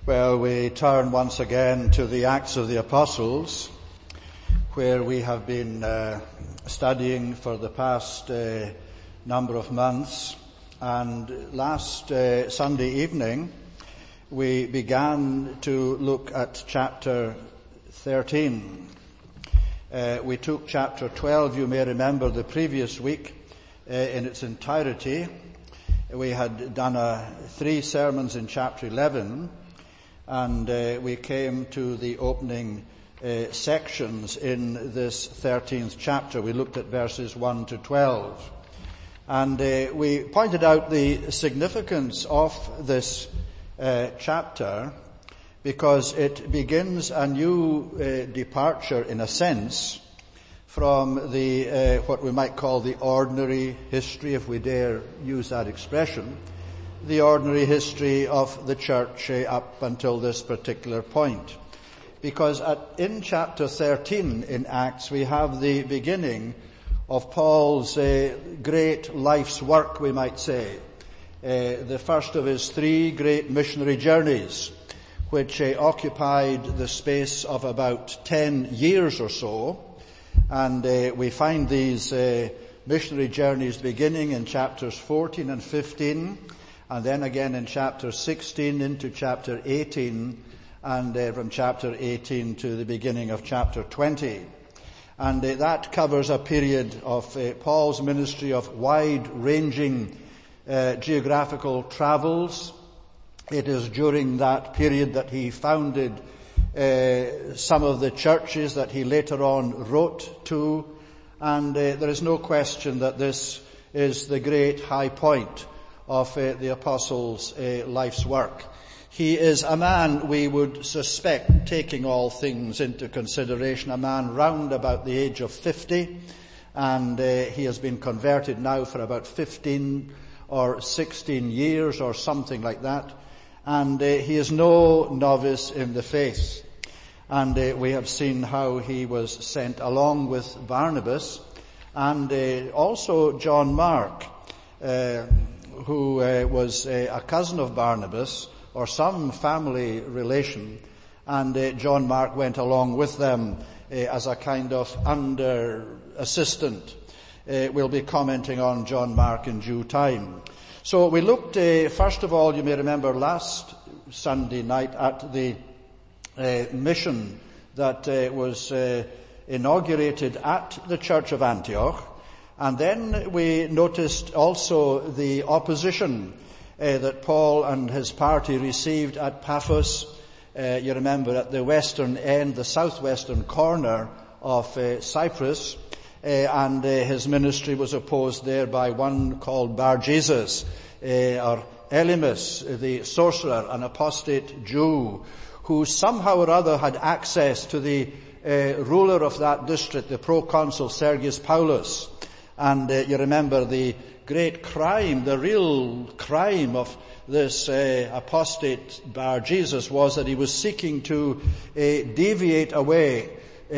Well, we turn once again to the Acts of the Apostles, where we have been studying for the past number of months. And last Sunday evening, we began to look at chapter 13. We took chapter 12, you may remember, the previous week in its entirety. We had done 3 sermons in chapter 11, and we came to the opening sections in this 13th chapter. We looked at verses 1 to 12. And we pointed out the significance of this chapter because it begins a new departure, in a sense, from the what we might call the ordinary history, if we dare use that expression, the ordinary history of the church up until this particular point. Because in chapter 13 in Acts, we have the beginning of Paul's great life's work, we might say. The first of his 3 great missionary journeys, which occupied the space of about 10 years or so. And we find these missionary journeys beginning in chapters 14 and 15, and then again in chapter 16 into chapter 18, and from chapter 18 to the beginning of chapter 20. And that covers a period of Paul's ministry of wide-ranging geographical travels. It is during that period that he founded some of the churches that he later on wrote to, and there is no question that this is the great high point of the apostle's life's work. He is a man, we would suspect, taking all things into consideration, a man round about the age of 50, and he has been converted now for about 15 or 16 years or something like that, and he is no novice in the faith. And we have seen how he was sent along with Barnabas and also John Mark, who was a cousin of Barnabas or some family relation, and John Mark went along with them as a kind of under assistant. We'll be commenting on John Mark in due time. So we looked, first of all, you may remember last Sunday night at the mission that was inaugurated at the Church of Antioch. And then we noticed also the opposition that Paul and his party received at Paphos. You remember at the western end, the southwestern corner of Cyprus, and his ministry was opposed there by one called Bar-Jesus, or Elymas, the sorcerer, an apostate Jew, who somehow or other had access to the ruler of that district, the proconsul Sergius Paulus. And you remember the great crime, the real crime of this apostate Bar-Jesus was that he was seeking to deviate away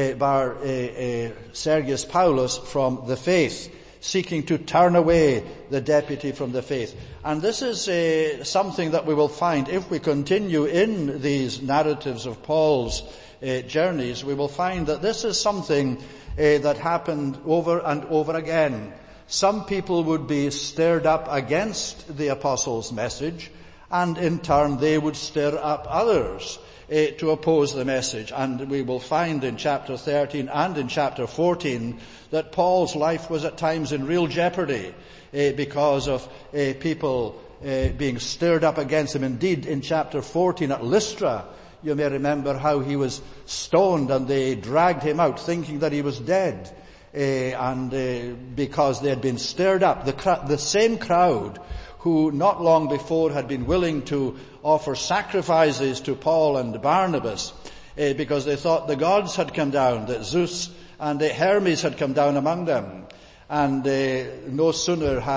Sergius Paulus from the faith, seeking to turn away the deputy from the faith. And this is something that we will find if we continue in these narratives of Paul's journeys. We will find that this is something that happened over and over again. Some people would be stirred up against the apostles' message, and in turn they would stir up others to oppose the message. And we will find in chapter 13 and in chapter 14 that Paul's life was at times in real jeopardy because of people being stirred up against him. Indeed, in chapter 14 at Lystra, you may remember how he was stoned and they dragged him out thinking that he was dead. Because they had been stirred up, the same crowd who not long before had been willing to offer sacrifices to Paul and Barnabas, because they thought the gods had come down, that Zeus and Hermes had come down among them. And no sooner had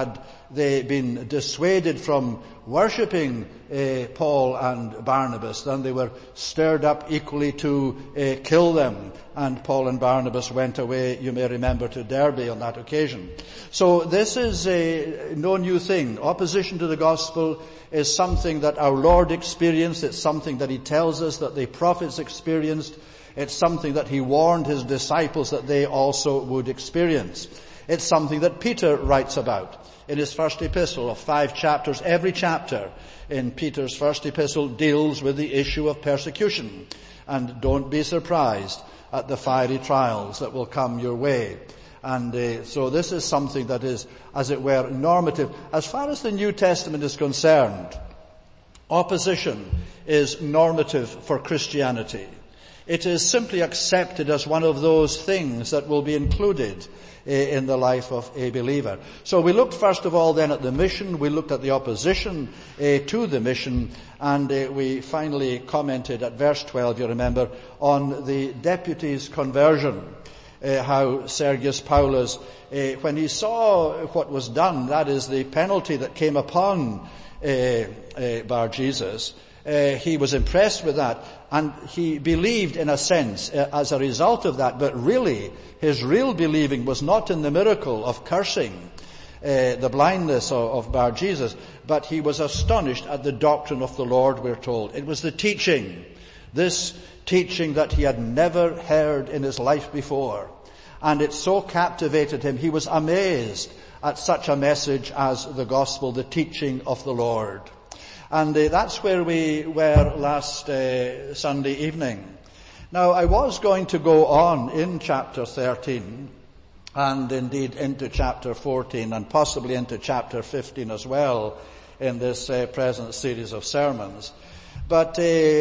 they been dissuaded from worshipping Paul and Barnabas, then they were stirred up equally to kill them. And Paul and Barnabas went away, you may remember, to Derbe on that occasion. So this is no new thing. Opposition to the gospel is something that our Lord experienced. It's something that he tells us that the prophets experienced. It's something that he warned his disciples that they also would experience. It's something that Peter writes about in his first epistle of 5 chapters. Every chapter in Peter's first epistle deals with the issue of persecution. And don't be surprised at the fiery trials that will come your way. And so this is something that is, as it were, normative. As far as the New Testament is concerned, opposition is normative for Christianity. It is simply accepted as one of those things that will be included in the life of a believer. So we looked first of all then at the mission, we looked at the opposition to the mission, and we finally commented at verse 12, you remember, on the deputy's conversion. How Sergius Paulus, when he saw what was done, that is the penalty that came upon Bar-Jesus, he was impressed with that, and he believed in a sense as a result of that, but really his real believing was not in the miracle of cursing the blindness of Bar-Jesus, but he was astonished at the doctrine of the Lord, we're told. It was the teaching, this teaching that he had never heard in his life before, and it so captivated him. He was amazed at such a message as the gospel, the teaching of the Lord. And that's where we were last Sunday evening. Now, I was going to go on in chapter 13, and indeed into chapter 14, and possibly into chapter 15 as well, in this present series of sermons. But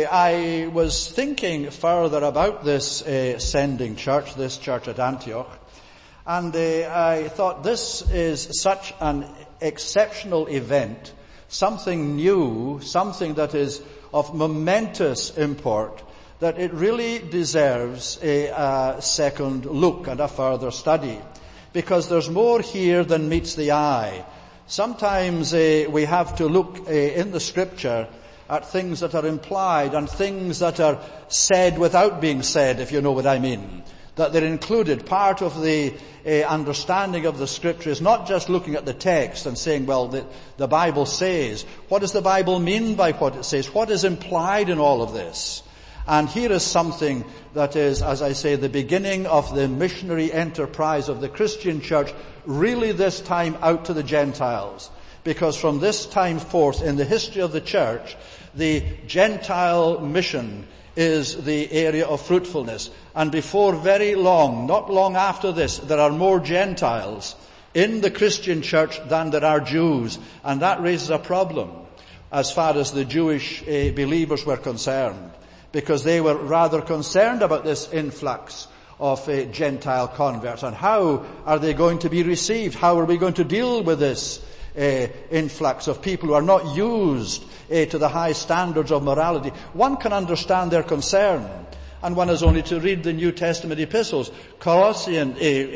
I was thinking further about this sending church, this church at Antioch, and I thought this is such an exceptional event, something new, something that is of momentous import, that it really deserves a second look and a further study. Because there's more here than meets the eye. Sometimes we have to look in the scripture at things that are implied and things that are said without being said, if you know what I mean. That they're included. Part of the understanding of the scripture is not just looking at the text and saying, well, the Bible says. What does the Bible mean by what it says? What is implied in all of this? And here is something that is, as I say, the beginning of the missionary enterprise of the Christian church, really this time out to the Gentiles. Because from this time forth in the history of the church, the Gentile mission is the area of fruitfulness. And before very long, not long after this, there are more Gentiles in the Christian church than there are Jews. And that raises a problem as far as the Jewish believers were concerned, because they were rather concerned about this influx of Gentile converts. And how are they going to be received? How are we going to deal with this influx of people who are not used to the high standards of morality? One can understand their concern, and one has only to read the New Testament epistles, Colossians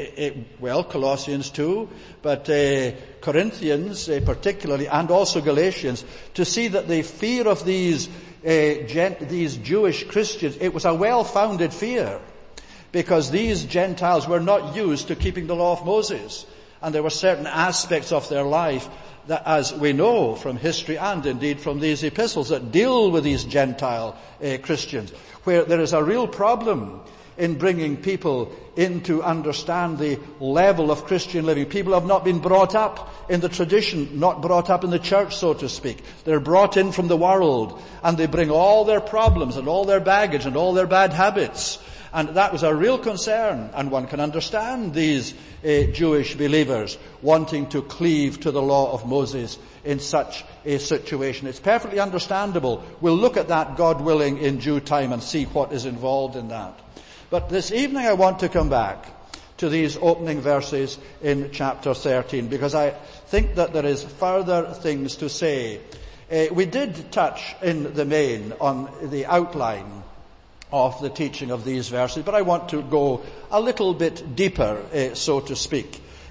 too, but Corinthians particularly, and also Galatians, to see that the fear of these Jewish Christians, it was a well-founded fear, because these Gentiles were not used to keeping the law of Moses. And there were certain aspects of their life that, as we know from history and indeed from these epistles, that deal with these Gentile Christians, where there is a real problem in bringing people in to understand the level of Christian living. People have not been brought up in the tradition, not brought up in the church, so to speak. They're brought in from the world, and they bring all their problems and all their baggage and all their bad habits. And that was a real concern, and one can understand these Jewish believers wanting to cleave to the law of Moses in such a situation. It's perfectly understandable. We'll look at that, God willing, in due time and see what is involved in that. But this evening I want to come back to these opening verses in chapter 13, because I think that there is further things to say. We did touch in the main on the outline of the teaching of these verses, but I want to go a little bit deeper, so to speak,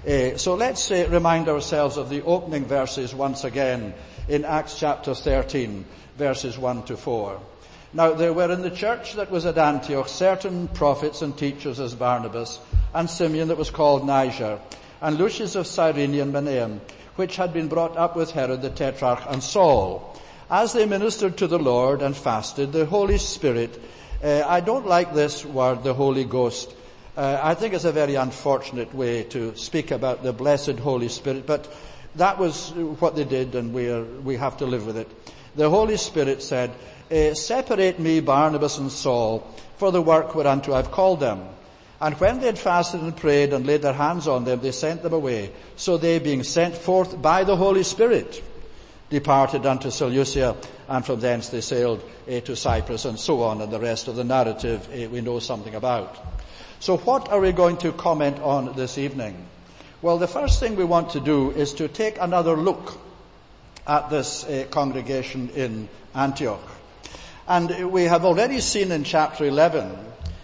So let's remind ourselves of the opening verses once again in Acts chapter 13, verses 1 to 4. Now there were in the church that was at Antioch certain prophets and teachers as Barnabas, and Simeon that was called Niger, and Lucius of Cyrene and Manaen, which had been brought up with Herod the Tetrarch, and Saul. As they ministered to the Lord and fasted, the Holy Spirit, I don't like this word, the Holy Ghost. I think it's a very unfortunate way to speak about the blessed Holy Spirit, but that was what they did, and we have to live with it. The Holy Spirit said, separate me, Barnabas and Saul, for the work whereunto I've called them. And when they had fasted and prayed and laid their hands on them, they sent them away. So they, being sent forth by the Holy Spirit, departed unto Seleucia, and from thence they sailed to Cyprus, and so on, and the rest of the narrative we know something about. So what are we going to comment on this evening? Well, the first thing we want to do is to take another look at this congregation in Antioch. And we have already seen in chapter 11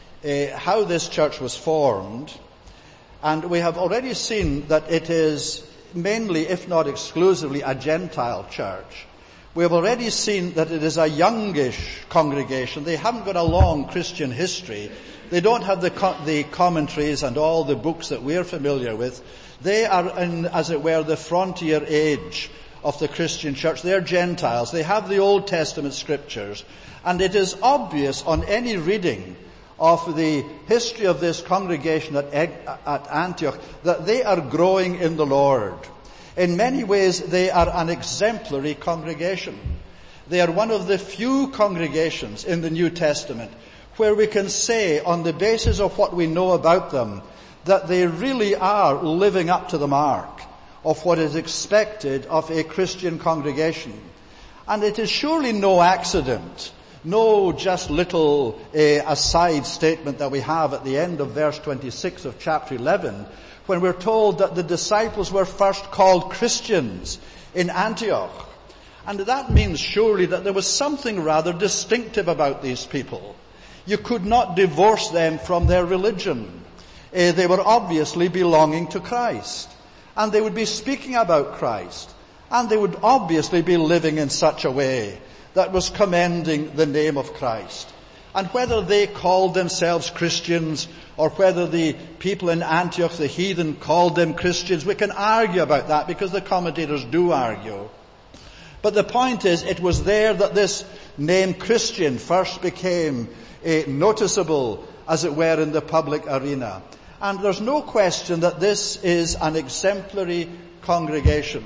how this church was formed, and we have already seen that it is mainly, if not exclusively, a Gentile church. We have already seen that it is a youngish congregation. They haven't got a long Christian history. They don't have the commentaries and all the books that we're familiar with. They are in, as it were, the frontier age of the Christian church. They're Gentiles. They have the Old Testament scriptures. And it is obvious on any reading of the history of this congregation at Antioch that they are growing in the Lord. In many ways, they are an exemplary congregation. They are one of the few congregations in the New Testament where we can say, on the basis of what we know about them, that they really are living up to the mark of what is expected of a Christian congregation. And it is surely no accident, no just little aside statement that we have at the end of verse 26 of chapter 11, when we're told that the disciples were first called Christians in Antioch. And that means surely that there was something rather distinctive about these people. You could not divorce them from their religion. They were obviously belonging to Christ, and they would be speaking about Christ, and they would obviously be living in such a way that was commending the name of Christ. And whether they called themselves Christians or whether the people in Antioch, the heathen, called them Christians, we can argue about that because the commentators do argue. But the point is, it was there that this name Christian first became noticeable, as it were, in the public arena. And there's no question that this is an exemplary congregation.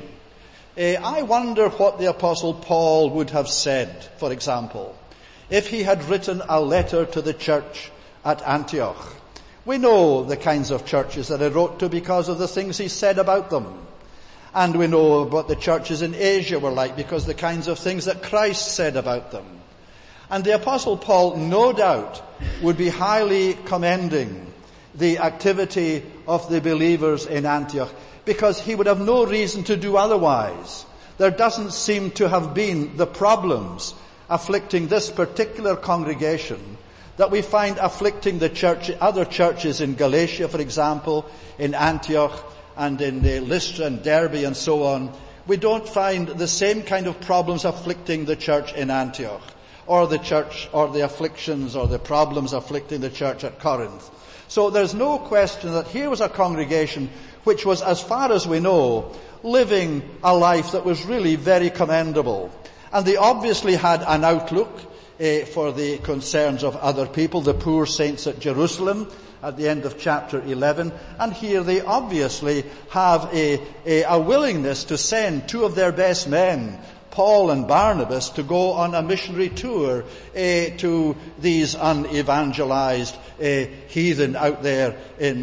I wonder what the Apostle Paul would have said, for example, if he had written a letter to the church at Antioch. We know the kinds of churches that he wrote to because of the things he said about them. And we know what the churches in Asia were like because the kinds of things that Christ said about them. And the Apostle Paul, no doubt, would be highly commending the activity of the believers in Antioch, because he would have no reason to do otherwise. There doesn't seem to have been the problems afflicting this particular congregation that we find afflicting the church, other churches in Galatia, for example, in Antioch and in Lystra and Derbe and so on. We don't find the same kind of problems afflicting the church in Antioch, or the church, or the afflictions or the problems afflicting the church at Corinth. So there's no question that here was a congregation which was, as far as we know, living a life that was really very commendable. And they obviously had an outlook for the concerns of other people, the poor saints at Jerusalem, at the end of chapter 11. And here they obviously have a willingness to send two of their best men, Paul and Barnabas, to go on a missionary tour to these unevangelized heathen out there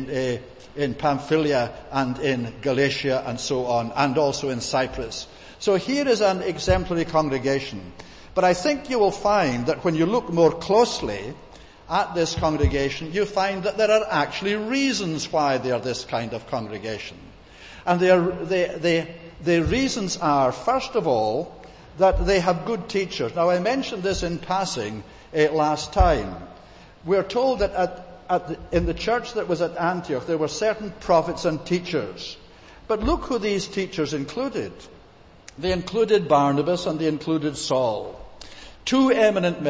in Pamphylia and in Galatia and so on, and also in Cyprus. So here is an exemplary congregation. But I think you will find that when you look more closely at this congregation, you find that there are actually reasons why they are this kind of congregation. And the reasons are, first of all, that they have good teachers. Now, I mentioned this in passing last time. We're told that in the church that was at Antioch, there were certain prophets and teachers. But look who these teachers included. They included Barnabas and they included Saul. Two eminent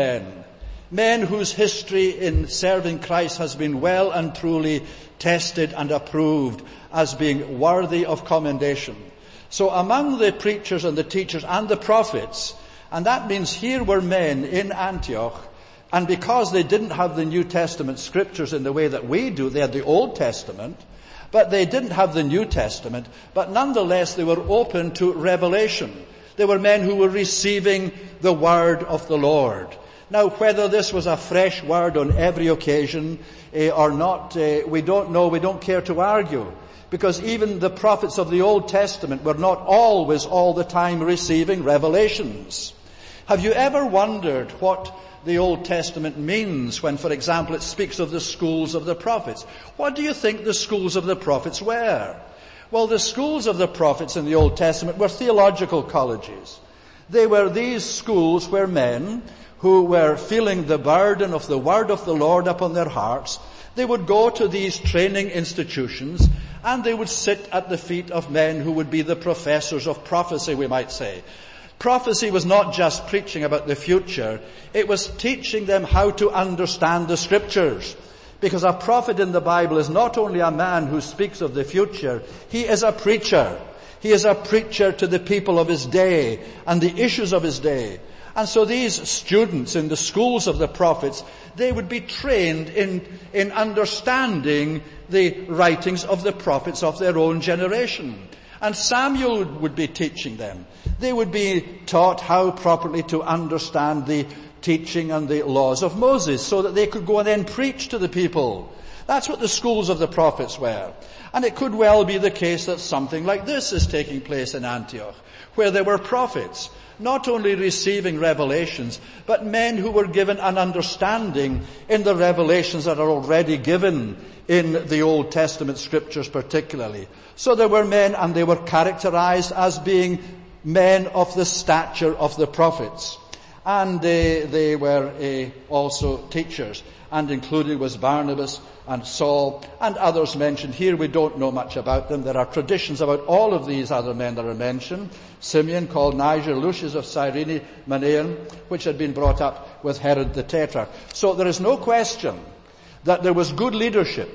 men whose history in serving Christ has been well and truly tested and approved as being worthy of commendation. So among the preachers and the teachers and the prophets, and that means here were men in Antioch, and because they didn't have the New Testament scriptures in the way that we do, they had the Old Testament, but they didn't have the New Testament, but nonetheless they were open to revelation. They were men who were receiving the word of the Lord. Now, whether this was a fresh word on every occasion or not, we don't know, we don't care to argue. Because even the prophets of the Old Testament were not always, all the time, receiving revelations. Have you ever wondered what the Old Testament means when, for example, it speaks of the schools of the prophets? What do you think the schools of the prophets were? Well, the schools of the prophets in the Old Testament were theological colleges. They were these schools where men who were feeling the burden of the word of the Lord upon their hearts, they would go to these training institutions and they would sit at the feet of men who would be the professors of prophecy, we might say. Prophecy was not just preaching about the future, it was teaching them how to understand the scriptures. Because a prophet in the Bible is not only a man who speaks of the future, he is a preacher. He is a preacher to the people of his day and the issues of his day. And so these students in the schools of the prophets, they would be trained in understanding the writings of the prophets of their own generation. And Samuel would be teaching them. They would be taught how properly to understand the teaching and the laws of Moses so that they could go and then preach to the people. That's what the schools of the prophets were. And it could well be the case that something like this is taking place in Antioch, where there were prophets, not only receiving revelations, but men who were given an understanding in the revelations that are already given in the Old Testament scriptures particularly. So there were men, and they were characterized as being men of the stature of the prophets. And they were also teachers, and included was Barnabas and Saul and others mentioned here. We don't know much about them. There are traditions about all of these other men that are mentioned. Simeon, called Niger, Lucius of Cyrene, Manaen, which had been brought up with Herod the Tetrarch. So there is no question that there was good leadership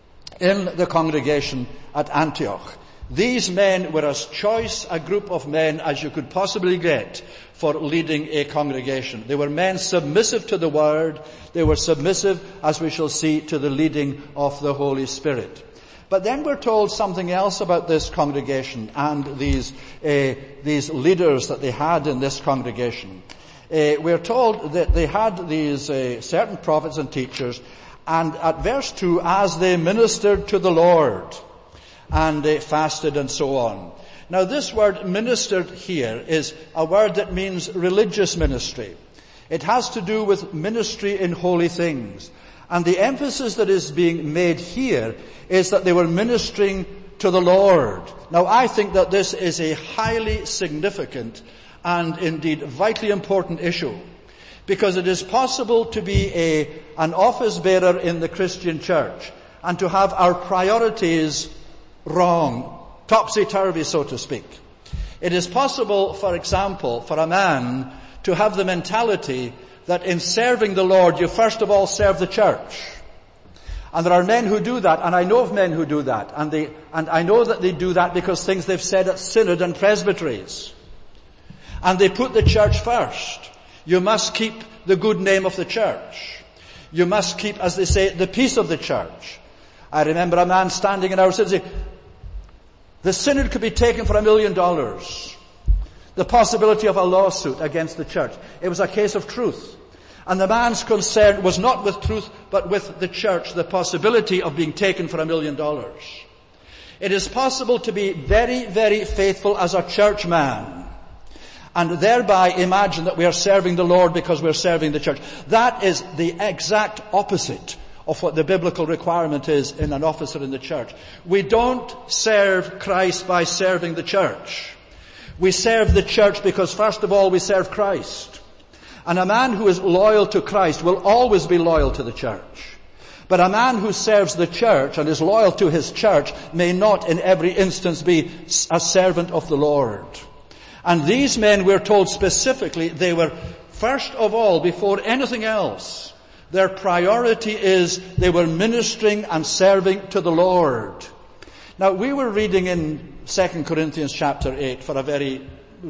in the congregation at Antioch. These men were as choice a group of men as you could possibly get for leading a congregation. They were men submissive to the word. They were submissive, as we shall see, to the leading of the Holy Spirit. But then we're told something else about this congregation and these leaders that they had in this congregation. We're told that they had these certain prophets and teachers, and at verse 2, as they ministered to the Lord, and they fasted and so on. Now this word ministered here is a word that means religious ministry. It has to do with ministry in holy things. And the emphasis that is being made here is that they were ministering to the Lord. Now I think that this is a highly significant and indeed vitally important issue, because it is possible to be an office bearer in the Christian church and to have our priorities wrong, topsy-turvy, so to speak. It is possible, for example, for a man to have the mentality that in serving the Lord, you first of all serve the church. And there are men who do that, and I know of men who do that, and I know that they do that because things they've said at synod and presbyteries. And they put the church first. You must keep the good name of the church. You must keep, as they say, the peace of the church. I remember a man standing in our city. The synod could be taken for $1 million. The possibility of a lawsuit against the church. It was a case of truth. And the man's concern was not with truth, but with the church, the possibility of being taken for $1 million. It is possible to be very, very faithful as a church man, and thereby imagine that we are serving the Lord because we're serving the church. That is the exact opposite of what the biblical requirement is in an officer in the church. We don't serve Christ by serving the church. We serve the church because, first of all, we serve Christ. And a man who is loyal to Christ will always be loyal to the church. But a man who serves the church and is loyal to his church may not in every instance be a servant of the Lord. And these men, we're told specifically, they were first of all, before anything else, their priority is they were ministering and serving to the Lord. Now, we were reading in 2 Corinthians chapter 8 for a very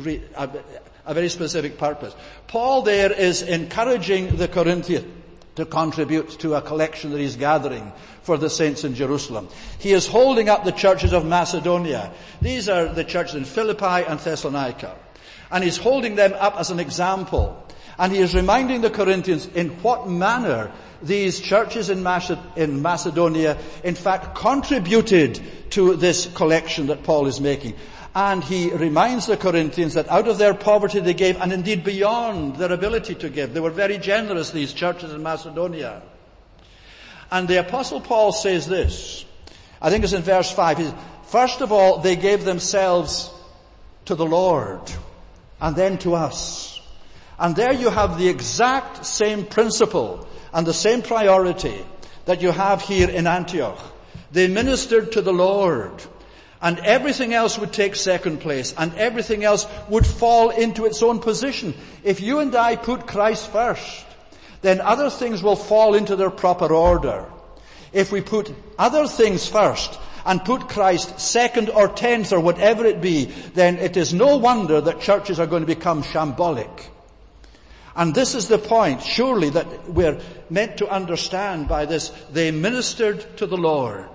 specific purpose. Paul there is encouraging the Corinthians to contribute to a collection that he's gathering for the saints in Jerusalem. He is holding up the churches of Macedonia. These are the churches in Philippi and Thessalonica. And he's holding them up as an example. And he is reminding the Corinthians in what manner these churches in Macedonia, in fact, contributed to this collection that Paul is making. And he reminds the Corinthians that out of their poverty they gave, and indeed beyond their ability to give. They were very generous, these churches in Macedonia. And the Apostle Paul says this, I think it's in verse 5, he says, first of all, they gave themselves to the Lord, and then to us. And there you have the exact same principle and the same priority that you have here in Antioch. They ministered to the Lord. And everything else would take second place, and everything else would fall into its own position. If you and I put Christ first, then other things will fall into their proper order. If we put other things first and put Christ second or tenth or whatever it be, then it is no wonder that churches are going to become shambolic. And this is the point, surely, that we're meant to understand by this. They ministered to the Lord.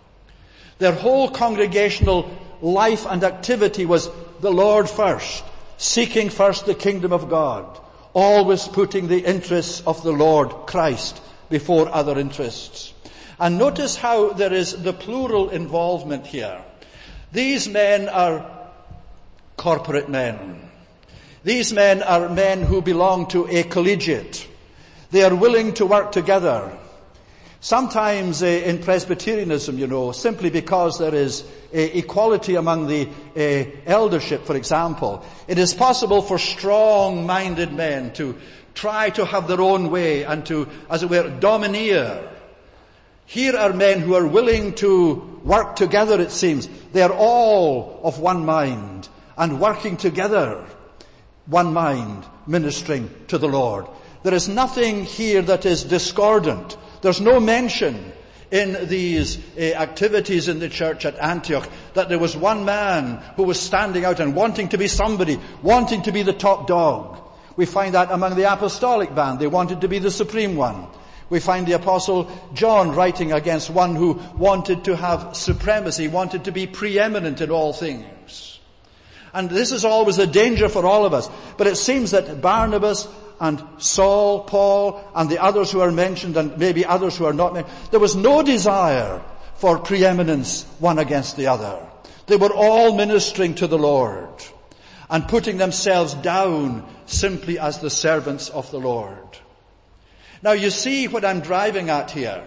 Their whole congregational life and activity was the Lord first, seeking first the kingdom of God, always putting the interests of the Lord Christ before other interests. And notice how there is the plural involvement here. These men are corporate men. These men are men who belong to a collegiate. They are willing to work together. Sometimes in Presbyterianism, simply because there is equality among the eldership, for example, it is possible for strong-minded men to try to have their own way and to, as it were, domineer. Here are men who are willing to work together, it seems. They are all of one mind and working together, one mind, ministering to the Lord. There is nothing here that is discordant. There's no mention in these activities in the church at Antioch that there was one man who was standing out and wanting to be somebody, wanting to be the top dog. We find that among the apostolic band. They wanted to be the supreme one. We find the Apostle John writing against one who wanted to have supremacy, wanted to be preeminent in all things. And this is always a danger for all of us. But it seems that Barnabas and Saul, Paul, and the others who are mentioned, and maybe others who are not mentioned, there was no desire for preeminence one against the other. They were all ministering to the Lord and putting themselves down simply as the servants of the Lord. Now you see what I'm driving at here.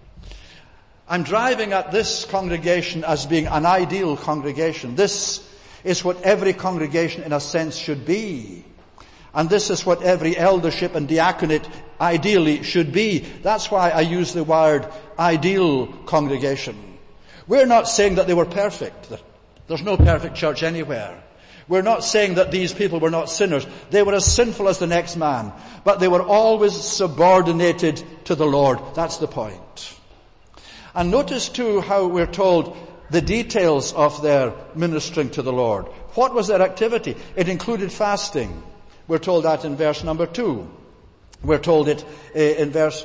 I'm driving at this congregation as being an ideal congregation. This is what every congregation in a sense should be. And this is what every eldership and diaconate ideally should be. That's why I use the word ideal congregation. We're not saying that they were perfect. There's no perfect church anywhere. We're not saying that these people were not sinners. They were as sinful as the next man. But they were always subordinated to the Lord. That's the point. And notice too how we're told the details of their ministering to the Lord. What was their activity? It included fasting. We're told that in verse number 2. We're told it in verse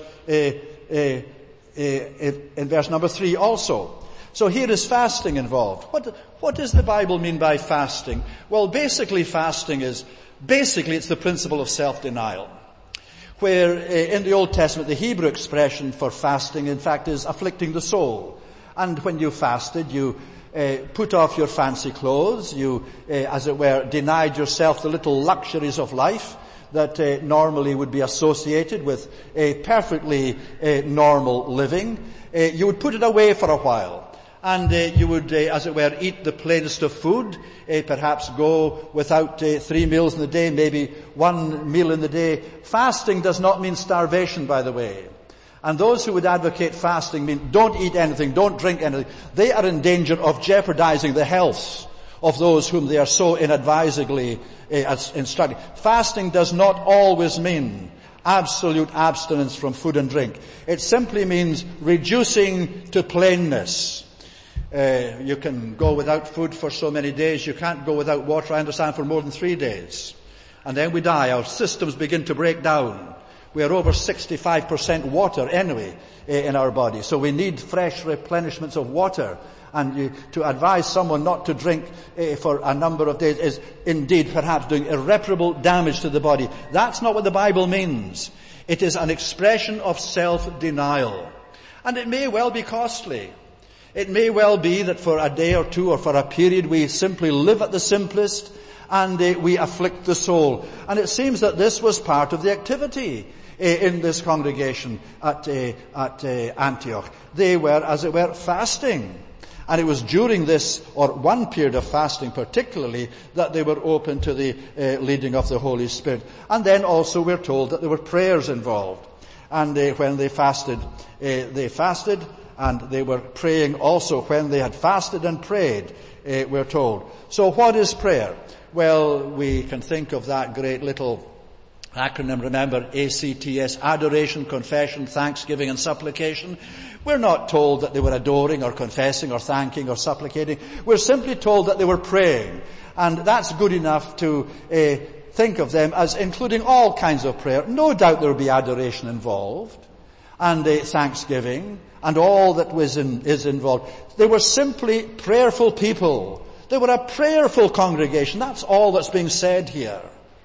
number 3 also. So here is fasting involved. What does the Bible mean by fasting? Well, basically it's the principle of self-denial. Where in the Old Testament the Hebrew expression for fasting in fact is afflicting the soul. And when you fasted, you put off your fancy clothes, you, as it were, denied yourself the little luxuries of life that normally would be associated with a perfectly normal living. You would put it away for a while. And you would, as it were, eat the plainest of food, perhaps go without 3 meals in the day, maybe 1 meal in the day. Fasting does not mean starvation, by the way. And those who would advocate fasting mean don't eat anything, don't drink anything. They are in danger of jeopardizing the health of those whom they are so inadvisedly instructing. Fasting does not always mean absolute abstinence from food and drink. It simply means reducing to plainness. You can go without food for so many days. You can't go without water, I understand, for more than 3 days. And then we die. Our systems begin to break down. We are over 65% water anyway in our body. So we need fresh replenishments of water. And to advise someone not to drink for a number of days is indeed perhaps doing irreparable damage to the body. That's not what the Bible means. It is an expression of self-denial. And it may well be costly. It may well be that for a day or two or for a period we simply live at the simplest and we afflict the soul. And it seems that this was part of the activity in this congregation at Antioch. They were, as it were, fasting. And it was during this, or one period of fasting particularly, that they were open to the leading of the Holy Spirit. And then also we're told that there were prayers involved. And when they fasted, and they were praying also when they had fasted and prayed, we're told. So what is prayer? Well, we can think of that great little acronym, remember, ACTS, adoration, confession, thanksgiving and supplication. We're not told that they were adoring or confessing or thanking or supplicating. We're simply told that they were praying. And that's good enough to think of them as including all kinds of prayer. No doubt there will be adoration involved and thanksgiving and all that is involved. They were simply prayerful people. They were a prayerful congregation. That's all that's being said here.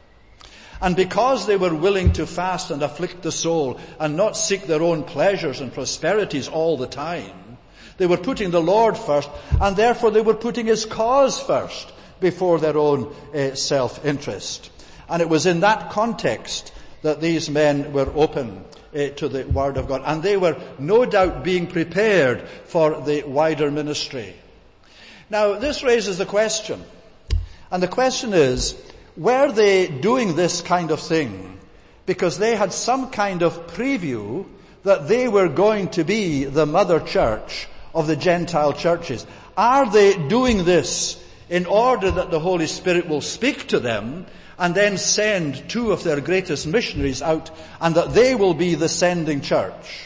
And because they were willing to fast and afflict the soul and not seek their own pleasures and prosperities all the time, they were putting the Lord first, and therefore they were putting His cause first before their own self-interest. And it was in that context that these men were open to the Word of God. And they were no doubt being prepared for the wider ministry. Now, this raises the question. And the question is, were they doing this kind of thing because they had some kind of preview that they were going to be the mother church of the Gentile churches? Are they doing this in order that the Holy Spirit will speak to them and then send 2 of their greatest missionaries out and that they will be the sending church?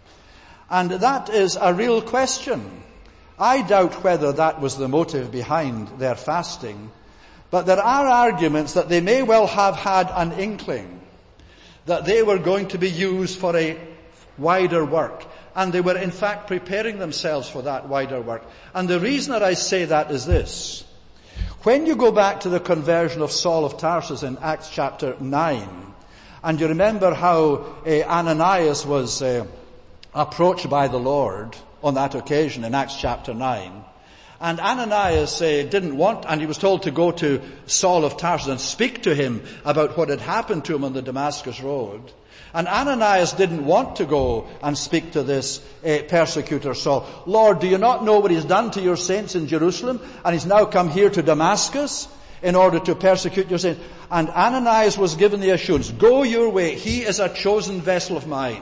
And that is a real question. I doubt whether that was the motive behind their fasting. But there are arguments that they may well have had an inkling that they were going to be used for a wider work. And they were in fact preparing themselves for that wider work. And the reason that I say that is this. When you go back to the conversion of Saul of Tarsus in Acts chapter 9, and you remember how Ananias was approached by the Lord on that occasion in Acts chapter 9, and Ananias didn't want, and he was told to go to Saul of Tarsus and speak to him about what had happened to him on the Damascus road. And Ananias didn't want to go and speak to this persecutor Saul. Lord, do you not know what he's done to your saints in Jerusalem? And he's now come here to Damascus in order to persecute your saints. And Ananias was given the assurance, go your way. He is a chosen vessel of mine.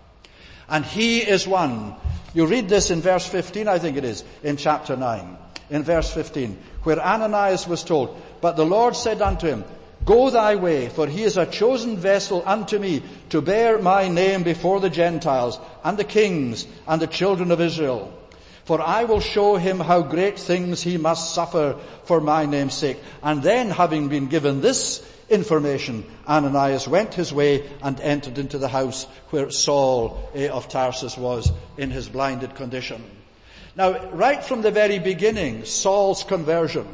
And he is one. You read this in verse 15, I think it is, in chapter 9, in verse 15, where Ananias was told, but the Lord said unto him, go thy way, for he is a chosen vessel unto me to bear my name before the Gentiles and the kings and the children of Israel. For I will show him how great things he must suffer for my name's sake. And then, having been given this information, Ananias went his way and entered into the house where Saul of Tarsus was in his blinded condition. Now, right from the very beginning, Saul's conversion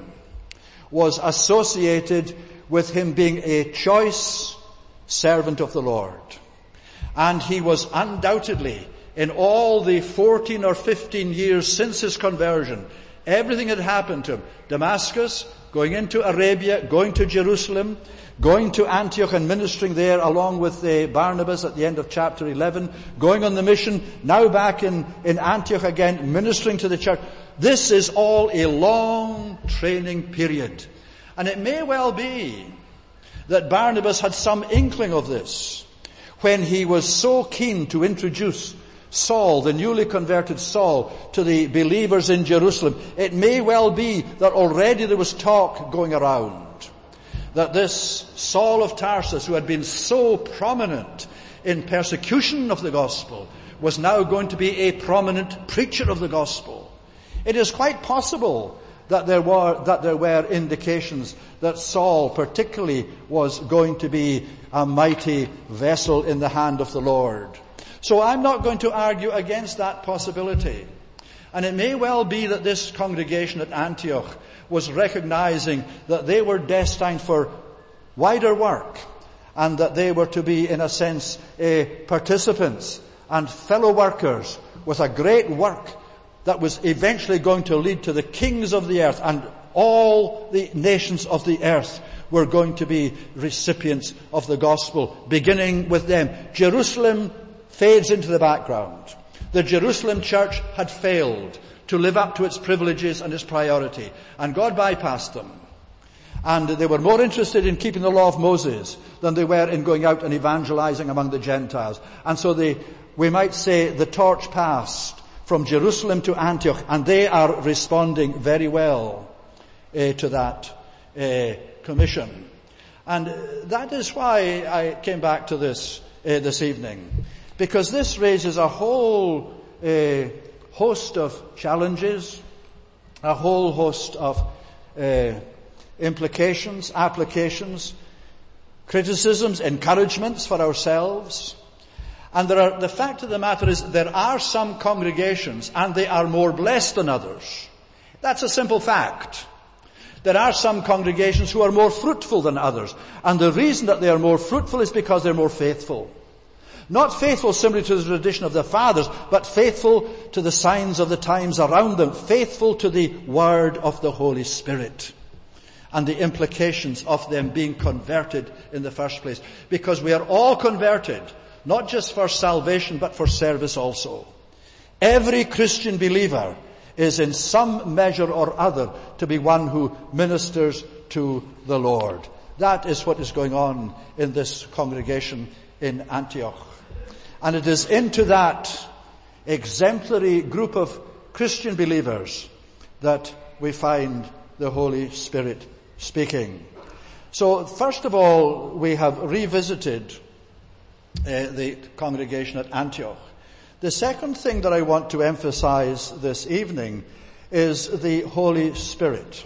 was associated with him being a choice servant of the Lord. And he was undoubtedly, in all the 14 or 15 years since his conversion, everything had happened to him. Damascus, going into Arabia, going to Jerusalem, going to Antioch and ministering there along with Barnabas at the end of chapter 11, going on the mission, now back in Antioch again, ministering to the church. This is all a long training period. And it may well be that Barnabas had some inkling of this when he was so keen to introduce Saul, the newly converted Saul, to the believers in Jerusalem, it may well be that already there was talk going around that this Saul of Tarsus, who had been so prominent in persecution of the gospel, was now going to be a prominent preacher of the gospel. It is quite possible that there were indications that Saul particularly was going to be a mighty vessel in the hand of the Lord. So I'm not going to argue against that possibility. And it may well be that this congregation at Antioch was recognizing that they were destined for wider work, and that they were to be, in a sense, participants and fellow workers with a great work that was eventually going to lead to the kings of the earth, and all the nations of the earth were going to be recipients of the gospel, beginning with them. Jerusalem fades into the background. The Jerusalem church had failed to live up to its privileges and its priority, and God bypassed them. And they were more interested in keeping the law of Moses than they were in going out and evangelizing among the Gentiles. And so we might say the torch passed from Jerusalem to Antioch, and they are responding very well to that commission. And that is why I came back to this evening, because this raises a whole host of challenges, a whole host of implications, applications, criticisms, encouragements for ourselves. And the fact of the matter is, there are some congregations, and they are more blessed than others. That's a simple fact. There are some congregations who are more fruitful than others. And the reason that they are more fruitful is because they're more faithful. Not faithful simply to the tradition of their fathers, but faithful to the signs of the times around them, faithful to the word of the Holy Spirit and the implications of them being converted in the first place. Because we are all converted, not just for salvation, but for service also. Every Christian believer is in some measure or other to be one who ministers to the Lord. That is what is going on in this congregation in Antioch. And it is into that exemplary group of Christian believers that we find the Holy Spirit speaking. So first of all, we have revisited the congregation at Antioch. The second thing that I want to emphasize this evening is the Holy Spirit.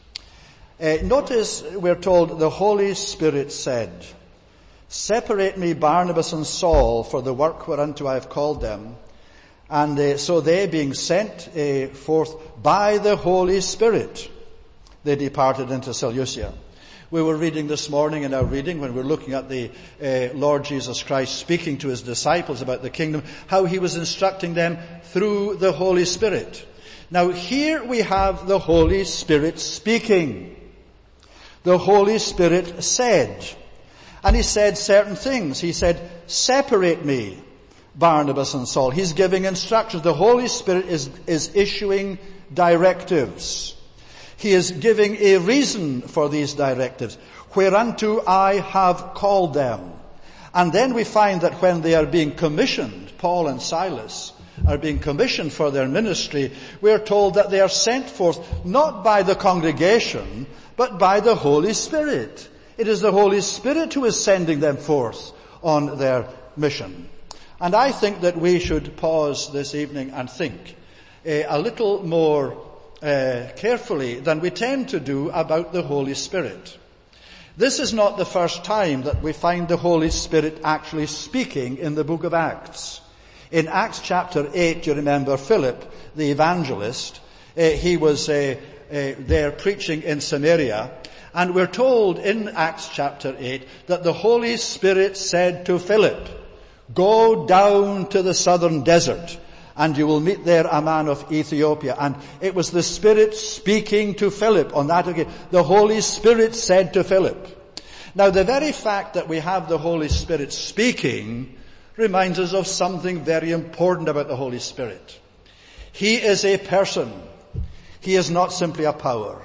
Notice we're told the Holy Spirit said, "Separate me Barnabas and Saul for the work whereunto I have called them." And so they, being sent forth by the Holy Spirit, they departed into Seleucia. We were reading this morning in our reading, when we were looking at the Lord Jesus Christ speaking to his disciples about the kingdom, how he was instructing them through the Holy Spirit. Now here we have the Holy Spirit speaking. The Holy Spirit said, and he said certain things. He said, "Separate me, Barnabas and Saul." He's giving instructions. The Holy Spirit is issuing directives. He is giving a reason for these directives. "Whereunto I have called them." And then we find that when they are being commissioned, Paul and Silas are being commissioned for their ministry, we are told that they are sent forth not by the congregation, but by the Holy Spirit. It is the Holy Spirit who is sending them forth on their mission. And I think that we should pause this evening and think a little more carefully than we tend to do about the Holy Spirit. This is not the first time that we find the Holy Spirit actually speaking in the book of Acts. In Acts chapter 8, you remember Philip, the evangelist, he was there preaching in Samaria, and we're told in Acts chapter 8 that the Holy Spirit said to Philip, "Go down to the southern desert, and you will meet there a man of Ethiopia." And it was the Spirit speaking to Philip on that occasion. The Holy Spirit said to Philip. Now the very fact that we have the Holy Spirit speaking reminds us of something very important about the Holy Spirit. He is a person. He is not simply a power.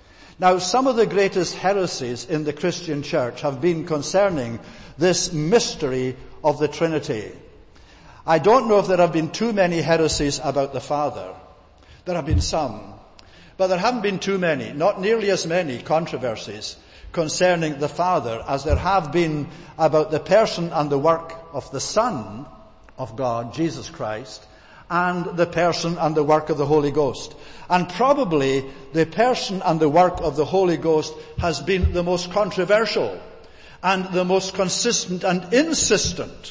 Now some of the greatest heresies in the Christian church have been concerning this mystery of the Trinity. I don't know if there have been too many heresies about the Father. There have been some. But there haven't been too many, not nearly as many controversies concerning the Father as there have been about the person and the work of the Son of God, Jesus Christ, and the person and the work of the Holy Ghost. And probably the person and the work of the Holy Ghost has been the most controversial and the most consistent and insistent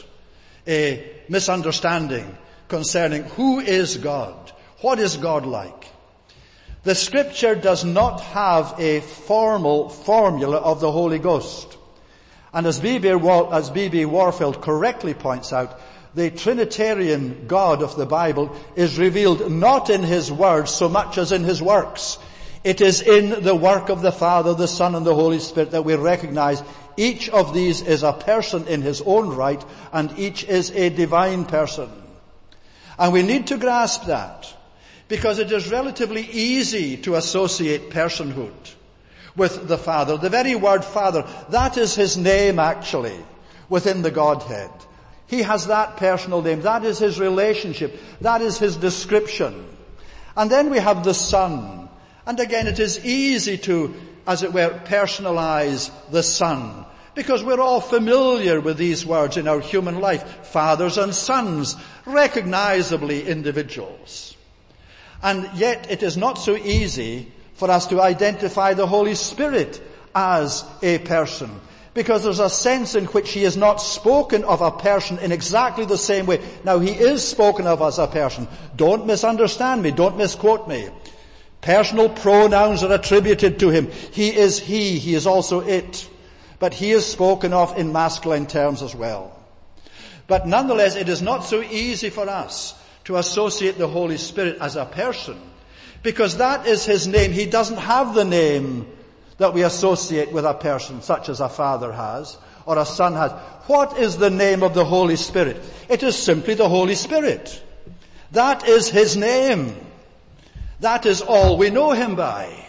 misunderstanding concerning who is God. What is God like? The Scripture does not have a formal formula of the Holy Ghost. And as B.B. Warfield correctly points out, the Trinitarian God of the Bible is revealed not in His words so much as in His works. It is in the work of the Father, the Son, and the Holy Spirit that we recognize each of these is a person in his own right, and each is a divine person. And we need to grasp that, because it is relatively easy to associate personhood with the Father. The very word Father, that is His name actually within the Godhead. He has that personal name. That is His relationship. That is His description. And then we have the Son. And again, it is easy to, as it were, personalize the Son, because we're all familiar with these words in our human life. Fathers and sons, recognizably individuals. And yet it is not so easy for us to identify the Holy Spirit as a person, because there's a sense in which He is not spoken of a person in exactly the same way. Now, He is spoken of as a person. Don't misunderstand me. Don't misquote me. Personal pronouns are attributed to Him. He is He. He is also it. But He is spoken of in masculine terms as well. But nonetheless, it is not so easy for us to associate the Holy Spirit as a person, because that is His name. He doesn't have the name that we associate with a person, such as a father has, or a son has. What is the name of the Holy Spirit? It is simply the Holy Spirit. That is His name. That is all we know Him by.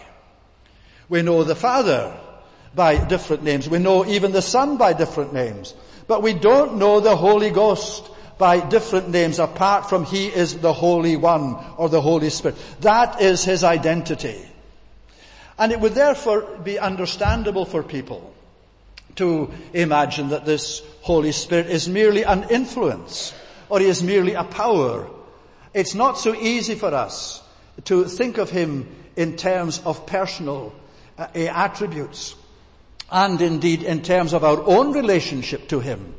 We know the Father by different names. We know even the Son by different names. But we don't know the Holy Ghost by different names apart from He is the Holy One or the Holy Spirit. That is His identity. And it would therefore be understandable for people to imagine that this Holy Spirit is merely an influence, or He is merely a power. It's not so easy for us to think of Him in terms of personal attributes, and indeed in terms of our own relationship to Him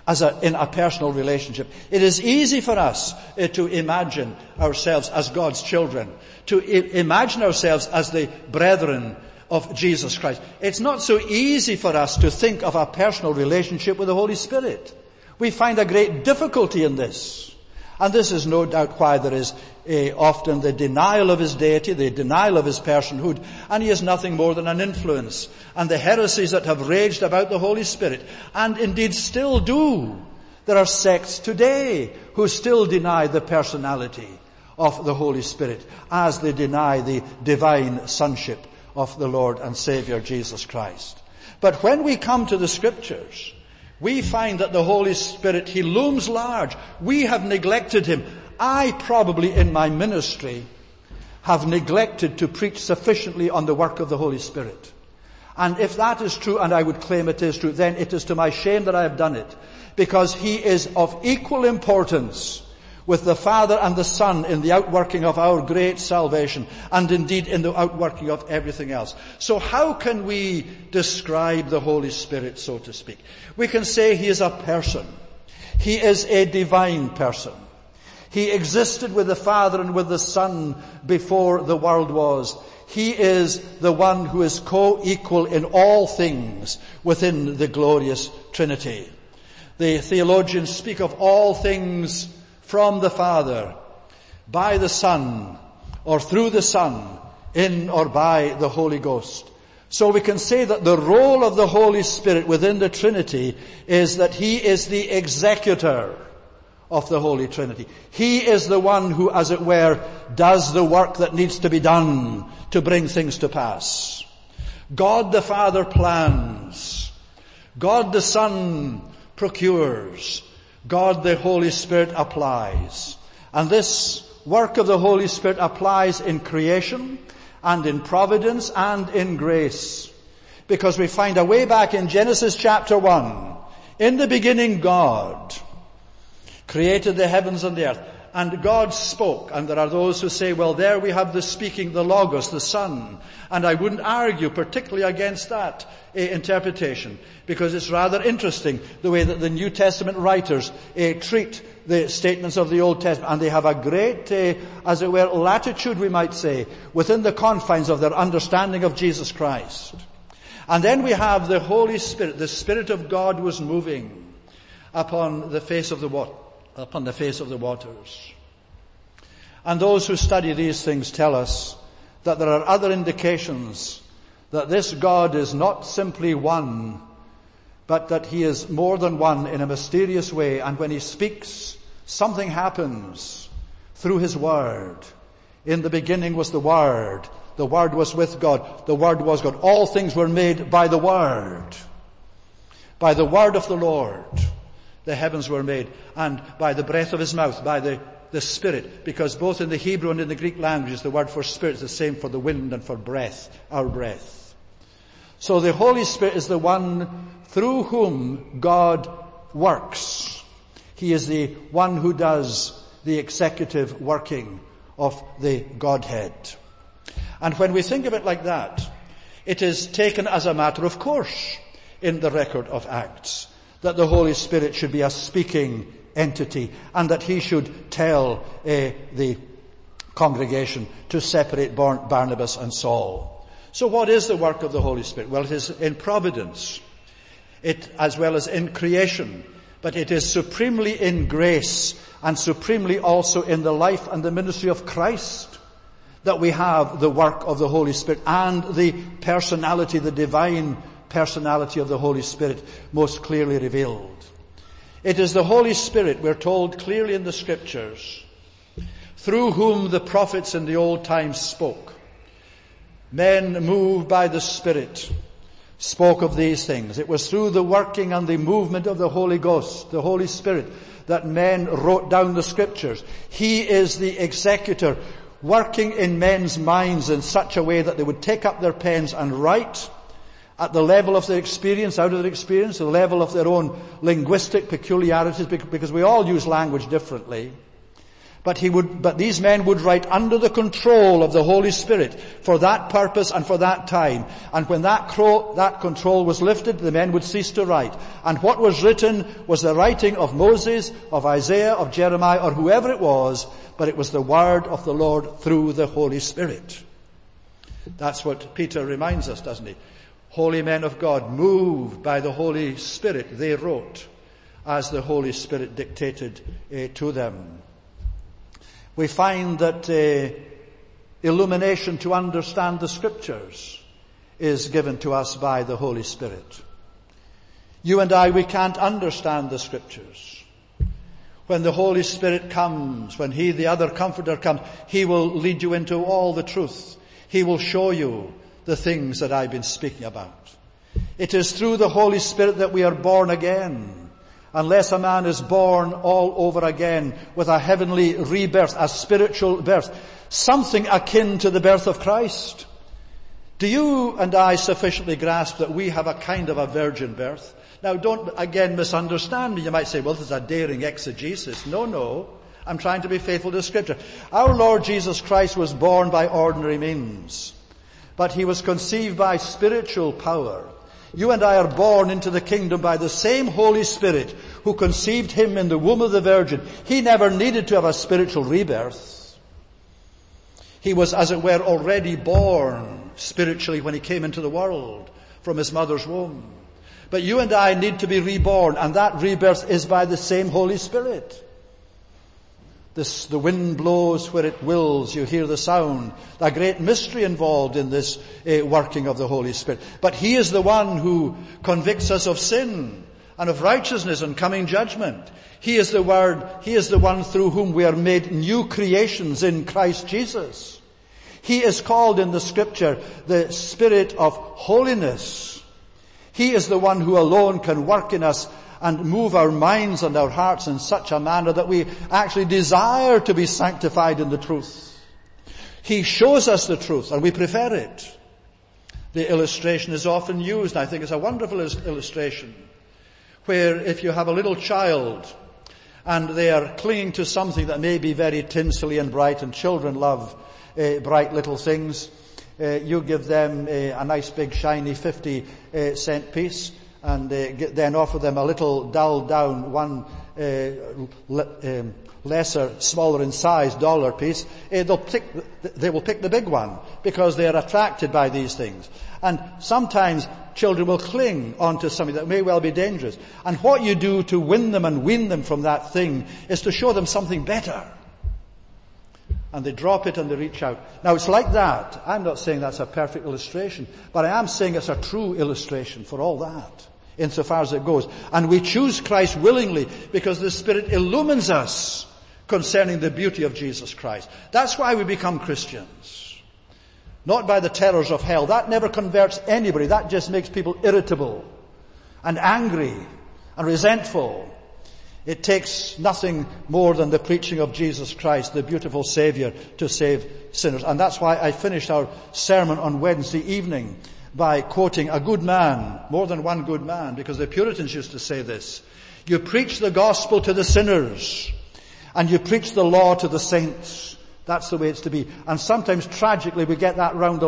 in a personal relationship. It is easy for us to imagine ourselves as God's children, to imagine ourselves as the brethren of Jesus Christ. It's not so easy for us to think of a personal relationship with the Holy Spirit. We find a great difficulty in this. And this is no doubt why there is often the denial of His deity, the denial of His personhood, and He is nothing more than an influence. And the heresies that have raged about the Holy Spirit, and indeed still do. There are sects today who still deny the personality of the Holy Spirit, as they deny the divine sonship of the Lord and Savior Jesus Christ. But when we come to the Scriptures, we find that the Holy Spirit, He looms large. We have neglected Him. I probably in my ministry have neglected to preach sufficiently on the work of the Holy Spirit. And if that is true, and I would claim it is true, then it is to my shame that I have done it. Because He is of equal importance with the Father and the Son in the outworking of our great salvation, and indeed in the outworking of everything else. So how can we describe the Holy Spirit, so to speak? We can say He is a person. He is a divine person. He existed with the Father and with the Son before the world was. He is the one who is co-equal in all things within the glorious Trinity. The theologians speak of all things from the Father, by the Son, or through the Son, in or by the Holy Ghost. So we can say that the role of the Holy Spirit within the Trinity is that He is the executor of the Holy Trinity. He is the one who, as it were, does the work that needs to be done to bring things to pass. God the Father plans. God the Son procures. God the Holy Spirit applies. And this work of the Holy Spirit applies in creation and in providence and in grace. Because we find a way back in Genesis chapter 1, in the beginning God created the heavens and the earth. And God spoke, and there are those who say, well, there we have the speaking, the Logos, the Son. And I wouldn't argue particularly against that interpretation, because it's rather interesting the way that the New Testament writers treat the statements of the Old Testament, and they have a great, as it were, latitude, we might say, within the confines of their understanding of Jesus Christ. And then we have the Holy Spirit. The Spirit of God was moving upon the face of the waters. And those who study these things tell us that there are other indications that this God is not simply one, but that he is more than one in a mysterious way. And when he speaks, something happens through his word. In the beginning was the Word. The Word was with God. The Word was God. All things were made by the Word. By the word of the Lord, the heavens were made, and by the breath of his mouth, by the Spirit, because both in the Hebrew and in the Greek languages, the word for spirit is the same for the wind and for breath, our breath. So the Holy Spirit is the one through whom God works. He is the one who does the executive working of the Godhead. And when we think of it like that, it is taken as a matter of course in the record of Acts that the Holy Spirit should be a speaking entity, and that he should tell the congregation to separate Barnabas and Saul. So what is the work of the Holy Spirit? Well, it is in providence, as well as in creation, but it is supremely in grace, and supremely also in the life and the ministry of Christ, that we have the work of the Holy Spirit and the personality, the divine personality of the Holy Spirit most clearly revealed. It is the Holy Spirit, we're told clearly in the Scriptures, through whom the prophets in the old times spoke. Men moved by the Spirit spoke of these things. It was through the working and the movement of the Holy Ghost, the Holy Spirit, that men wrote down the Scriptures. He is the executor, working in men's minds in such a way that they would take up their pens and write at the level of their experience, out of their experience, the level of their own linguistic peculiarities, because we all use language differently. But these men would write under the control of the Holy Spirit for that purpose and for that time. And when that control was lifted, the men would cease to write. And what was written was the writing of Moses, of Isaiah, of Jeremiah, or whoever it was, but it was the word of the Lord through the Holy Spirit. That's what Peter reminds us, doesn't he? Holy men of God, moved by the Holy Spirit, they wrote as the Holy Spirit dictated to them. We find that illumination to understand the Scriptures is given to us by the Holy Spirit. You and I, we can't understand the Scriptures. When the Holy Spirit comes, when He, the other Comforter, comes, He will lead you into all the truth. He will show you the things that I've been speaking about. It is through the Holy Spirit that we are born again. Unless a man is born all over again with a heavenly rebirth, a spiritual birth, something akin to the birth of Christ. Do you and I sufficiently grasp that we have a kind of a virgin birth? Now don't again misunderstand me. You might say, well, this is a daring exegesis. No. I'm trying to be faithful to Scripture. Our Lord Jesus Christ was born by ordinary means, but He was conceived by spiritual power. You and I are born into the kingdom by the same Holy Spirit who conceived Him in the womb of the Virgin. He never needed to have a spiritual rebirth. He was, as it were, already born spiritually when He came into the world from His mother's womb. But you and I need to be reborn, and that rebirth is by the same Holy Spirit. The wind blows where it wills, you hear the sound. A great mystery involved in this working of the Holy Spirit. But He is the one who convicts us of sin and of righteousness and coming judgment. He is the Word, He is the one through whom we are made new creations in Christ Jesus. He is called in the Scripture the Spirit of holiness. He is the one who alone can work in us and move our minds and our hearts in such a manner that we actually desire to be sanctified in the truth. He shows us the truth and we prefer it. The illustration is often used, I think it's a wonderful illustration, where if you have a little child and they are clinging to something that may be very tinsely and bright, and children love bright little things, you give them a nice big shiny 50-cent piece and then offer them a little dulled down one lesser, smaller in size dollar piece. They will pick the big one because they are attracted by these things. And sometimes children will cling onto something that may well be dangerous. And what you do to win them and wean them from that thing is to show them something better. And they drop it and they reach out. Now it's like that. I'm not saying that's a perfect illustration, but I am saying it's a true illustration for all that, insofar as it goes. And we choose Christ willingly because the Spirit illumines us concerning the beauty of Jesus Christ. That's why we become Christians. Not by the terrors of hell. That never converts anybody. That just makes people irritable and angry and resentful. It takes nothing more than the preaching of Jesus Christ, the beautiful Savior, to save sinners. And that's why I finished our sermon on Wednesday evening by quoting a good man, more than one good man, because the Puritans used to say this. You preach the gospel to the sinners, and you preach the law to the saints. That's the way it's to be. And sometimes, tragically, we get that round the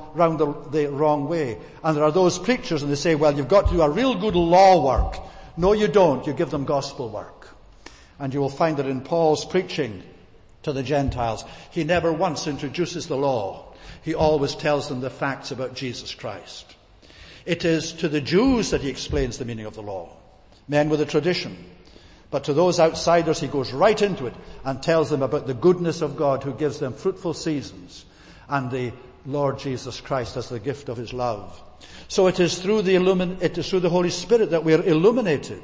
wrong way. And there are those preachers, and they say, well, you've got to do a real good law work. No, you don't. You give them gospel work. And you will find that in Paul's preaching to the Gentiles, he never once introduces the law. He always tells them the facts about Jesus Christ. It is to the Jews that he explains the meaning of the law, men with a tradition. But to those outsiders, he goes right into it and tells them about the goodness of God who gives them fruitful seasons and the Lord Jesus Christ as the gift of his love. So it is through the Holy Spirit that we are illuminated.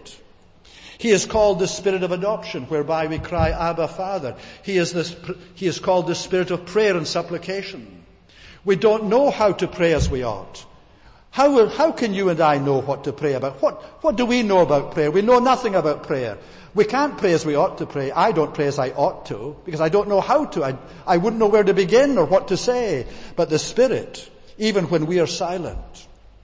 He is called the Spirit of adoption, whereby we cry, Abba, Father. He is called the Spirit of prayer and supplication. We don't know how to pray as we ought. How can you and I know what to pray about? What do we know about prayer? We know nothing about prayer. We can't pray as we ought to pray. I don't pray as I ought to, because I don't know how to. I wouldn't know where to begin or what to say. But the Spirit, even when we are silent,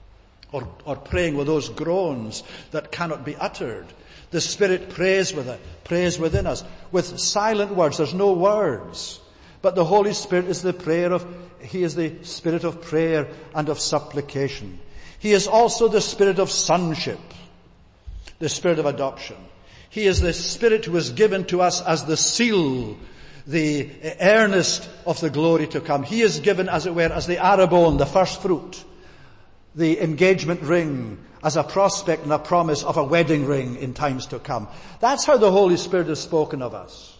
or praying with those groans that cannot be uttered, the Spirit prays within us with silent words. There's no words. But the Holy Spirit is He is the Spirit of prayer and of supplication. He is also the Spirit of sonship, the Spirit of adoption. He is the Spirit who is given to us as the seal, the earnest of the glory to come. He is given, as it were, as the arrabone, the first fruit, the engagement ring, as a prospect and a promise of a wedding ring in times to come. That's how the Holy Spirit is spoken of us,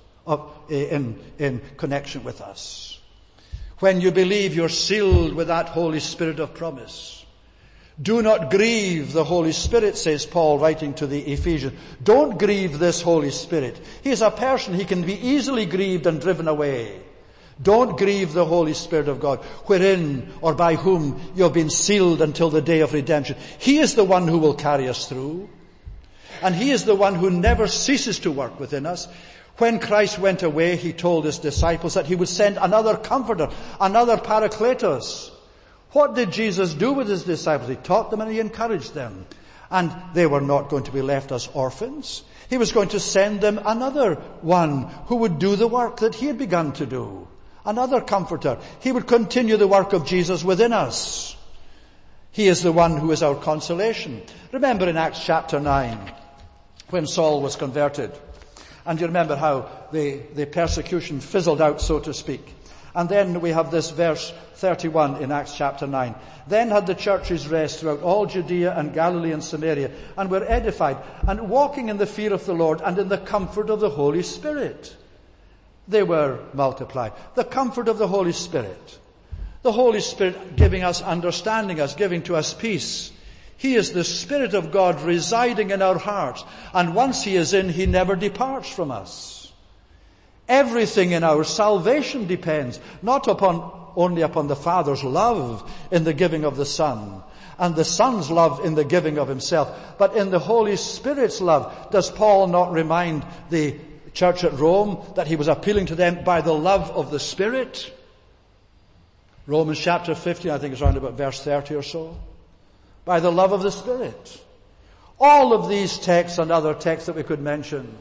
in connection with us. When you believe, you're sealed with that Holy Spirit of promise. Do not grieve the Holy Spirit, says Paul, writing to the Ephesians. Don't grieve this Holy Spirit. He is a person. He can be easily grieved and driven away. Don't grieve the Holy Spirit of God, wherein or by whom you have been sealed until the day of redemption. He is the one who will carry us through. And He is the one who never ceases to work within us. When Christ went away, He told His disciples that He would send another Comforter, another Parakletos. What did Jesus do with His disciples? He taught them and He encouraged them. And they were not going to be left as orphans. He was going to send them another one who would do the work that He had begun to do. Another Comforter. He would continue the work of Jesus within us. He is the one who is our consolation. Remember in Acts chapter 9, when Saul was converted. And you remember how the persecution fizzled out, so to speak. And then we have this verse 31 in Acts chapter 9. Then had the churches rest throughout all Judea and Galilee and Samaria, and were edified, and walking in the fear of the Lord and in the comfort of the Holy Spirit. They were multiplied. The comfort of the Holy Spirit. The Holy Spirit giving us understanding, giving to us peace. He is the Spirit of God residing in our hearts. And once He is in, He never departs from us. Everything in our salvation depends not only upon the Father's love in the giving of the Son, and the Son's love in the giving of himself, but in the Holy Spirit's love. Does Paul not remind the church at Rome that he was appealing to them by the love of the Spirit? Romans chapter 15, I think it's around about verse 30 or so. By the love of the Spirit. All of these texts and other texts that we could mention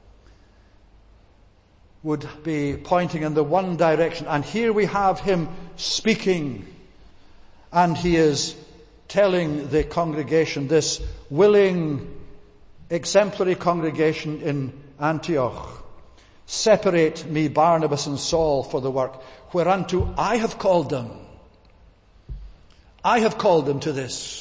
would be pointing in the one direction. And here we have him speaking, and he is telling the congregation, this willing, exemplary congregation in Antioch, separate me, Barnabas and Saul, for the work whereunto I have called them. I have called them to this.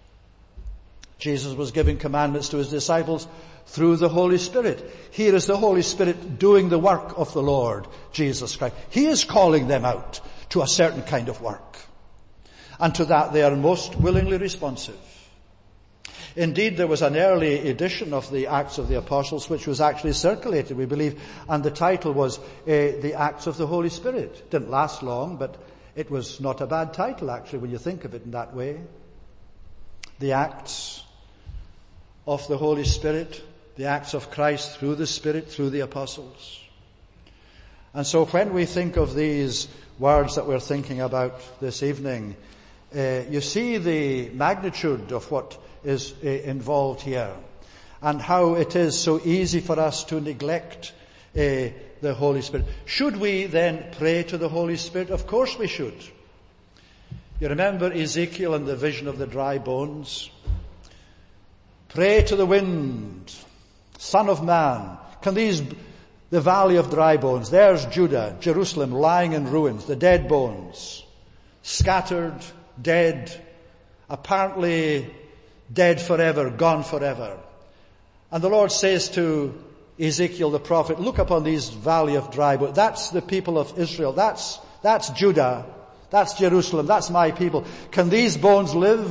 Jesus was giving commandments to his disciples through the Holy Spirit. Here is the Holy Spirit doing the work of the Lord Jesus Christ. He is calling them out to a certain kind of work. And to that they are most willingly responsive. Indeed, there was an early edition of the Acts of the Apostles which was actually circulated, we believe, and the title was The Acts of the Holy Spirit. It didn't last long, but it was not a bad title actually when you think of it in that way. The Acts of the Holy Spirit, the acts of Christ through the Spirit, through the Apostles. And so when we think of these words that we're thinking about this evening, you see the magnitude of what is involved here, and how it is so easy for us to neglect the Holy Spirit. Should we then pray to the Holy Spirit? Of course we should. You remember Ezekiel and the vision of the dry bones? Pray to the wind, Son of man. Can the valley of dry bones, there's Judah, Jerusalem lying in ruins, the dead bones, scattered, dead, apparently dead forever, gone forever. And the Lord says to Ezekiel the prophet, look upon these valley of dry bones. That's the people of Israel. That's Judah. That's Jerusalem. That's my people. Can these bones live?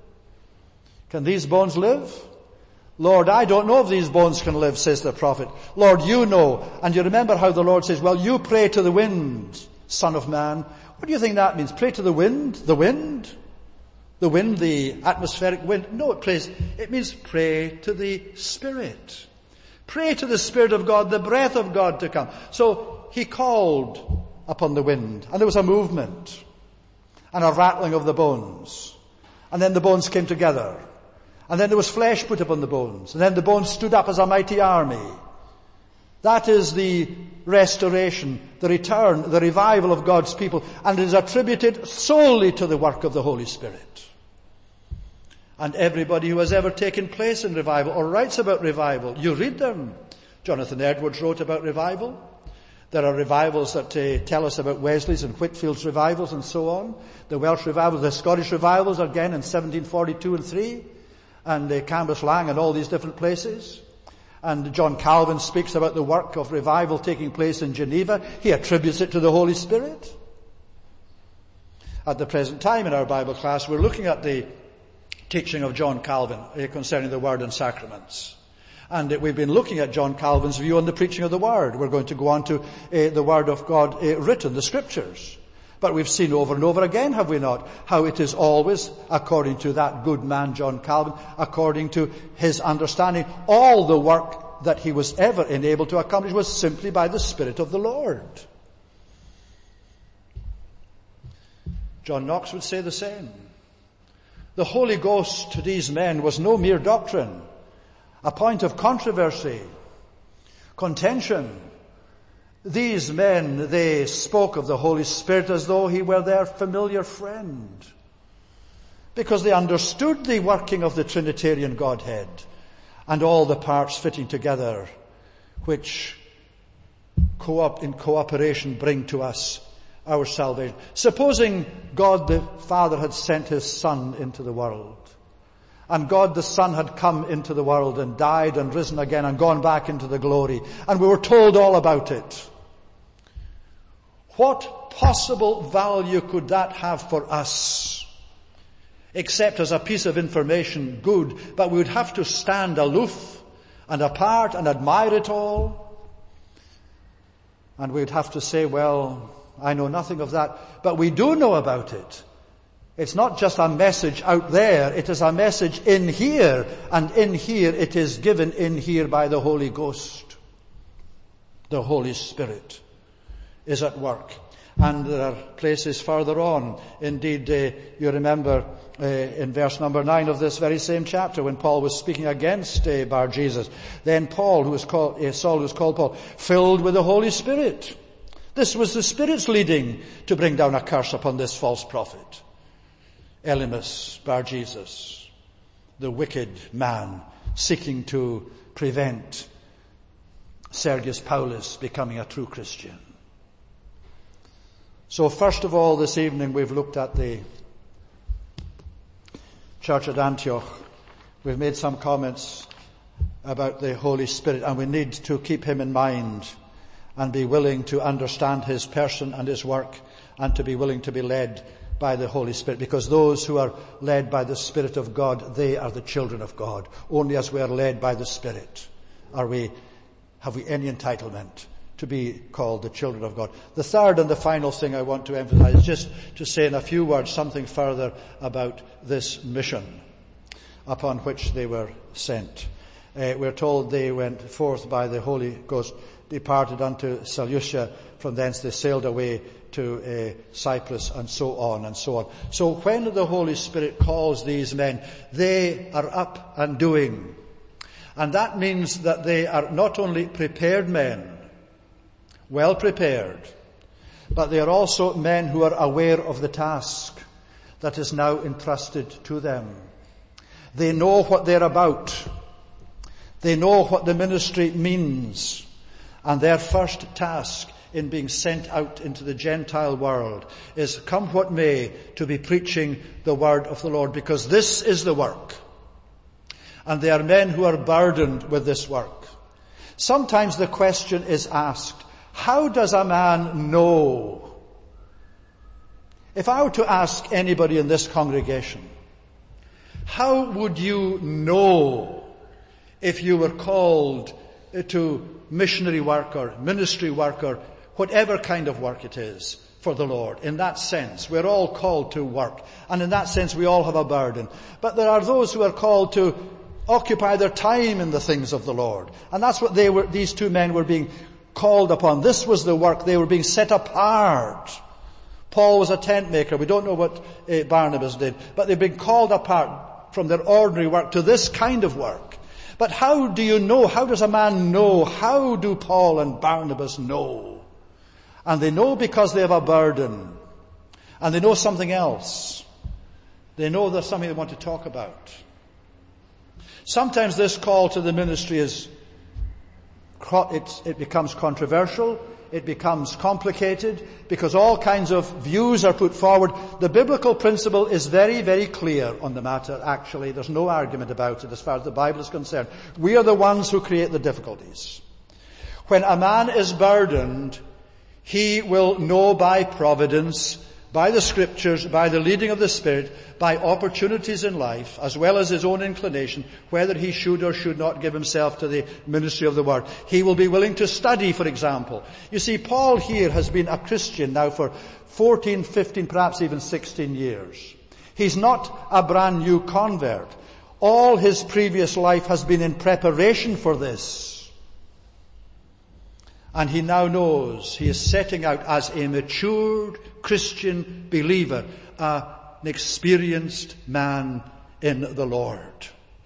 Can these bones live? Lord, I don't know if these bones can live, says the prophet. Lord, you know. And you remember how the Lord says, well, you pray to the wind, Son of man. What do you think that means? Pray to the wind? The wind? The wind, the atmospheric wind? No, it means pray to the Spirit. Pray to the Spirit of God, the breath of God to come. So he called upon the wind, and there was a movement and a rattling of the bones. And then the bones came together. And then there was flesh put upon the bones. And then the bones stood up as a mighty army. That is the restoration, the return, the revival of God's people, and it is attributed solely to the work of the Holy Spirit. And everybody who has ever taken place in revival or writes about revival, you read them. Jonathan Edwards wrote about revival. There are revivals that tell us about Wesley's and Whitfield's revivals and so on. The Welsh revivals, the Scottish revivals again in 1742 and 3, and Cambuslang and all these different places. And John Calvin speaks about the work of revival taking place in Geneva. He attributes it to the Holy Spirit. At the present time in our Bible class, we're looking at the teaching of John Calvin concerning the Word and Sacraments. And we've been looking at John Calvin's view on the preaching of the Word. We're going to go on to the Word of God written, the Scriptures. But we've seen over and over again, have we not, how it is always, according to that good man John Calvin, according to his understanding, all the work that he was ever enabled to accomplish was simply by the Spirit of the Lord. John Knox would say the same. The Holy Ghost to these men was no mere doctrine, a point of controversy, contention. These men, they spoke of the Holy Spirit as though he were their familiar friend, because they understood the working of the Trinitarian Godhead and all the parts fitting together, which in cooperation bring to us our salvation. Supposing God the Father had sent his Son into the world, and God the Son had come into the world and died and risen again and gone back into the glory, and we were told all about it. What possible value could that have for us? Except as a piece of information, good, but we would have to stand aloof and apart and admire it all. And we'd have to say, well, I know nothing of that, but we do know about it. It's not just a message out there, it is a message in here, and in here it is given in here by the Holy Ghost. The Holy Spirit is at work. And there are places further on. Indeed, you remember in verse number 9 of this very same chapter when Paul was speaking against Bar-Jesus. Then Paul, Saul, who was called Paul, filled with the Holy Spirit. This was the Spirit's leading to bring down a curse upon this false prophet. Elymas, Bar-Jesus, the wicked man seeking to prevent Sergius Paulus becoming a true Christian. So first of all, this evening we've looked at the church at Antioch. We've made some comments about the Holy Spirit, and we need to keep him in mind and be willing to understand his person and his work, and to be willing to be led by the Holy Spirit, because those who are led by the Spirit of God, they are the children of God. Only as we are led by the Spirit have we any entitlement to be called the children of God. The third and the final thing I want to emphasize is just to say in a few words something further about this mission upon which they were sent. We're told they went forth by the Holy Ghost, departed unto Seleucia, from thence they sailed away to Cyprus, and so on and so on. So when the Holy Spirit calls these men, they are up and doing. And that means that they are not only prepared men, well prepared, but they are also men who are aware of the task that is now entrusted to them. They know what they're about. They know what the ministry means. And their first task in being sent out into the Gentile world is, come what may, to be preaching the word of the Lord, because this is the work. And they are men who are burdened with this work. Sometimes the question is asked, how does a man know? If I were to ask anybody in this congregation, how would you know if you were called to missionary work or ministry work or whatever kind of work it is for the Lord? In that sense, we're all called to work, and in that sense we all have a burden. But there are those who are called to occupy their time in the things of the Lord, and that's what these two men were being called upon. This was the work. They were being set apart. Paul was a tent maker. We don't know what Barnabas did, but they've been called apart from their ordinary work to this kind of work. But how do you know? How does a man know? How do Paul and Barnabas know? And they know because they have a burden. And they know something else. They know there's something they want to talk about. Sometimes this call to the ministry it becomes controversial, it becomes complicated, because all kinds of views are put forward. The biblical principle is very, very clear on the matter, actually. There's no argument about it as far as the Bible is concerned. We are the ones who create the difficulties. When a man is burdened, he will know by providence, by the Scriptures, by the leading of the Spirit, by opportunities in life, as well as his own inclination, whether he should or should not give himself to the ministry of the Word. He will be willing to study, for example. You see, Paul here has been a Christian now for 14, 15, perhaps even 16 years. He's not a brand new convert. All his previous life has been in preparation for this. And he now knows he is setting out as a matured Christian believer, an experienced man in the Lord.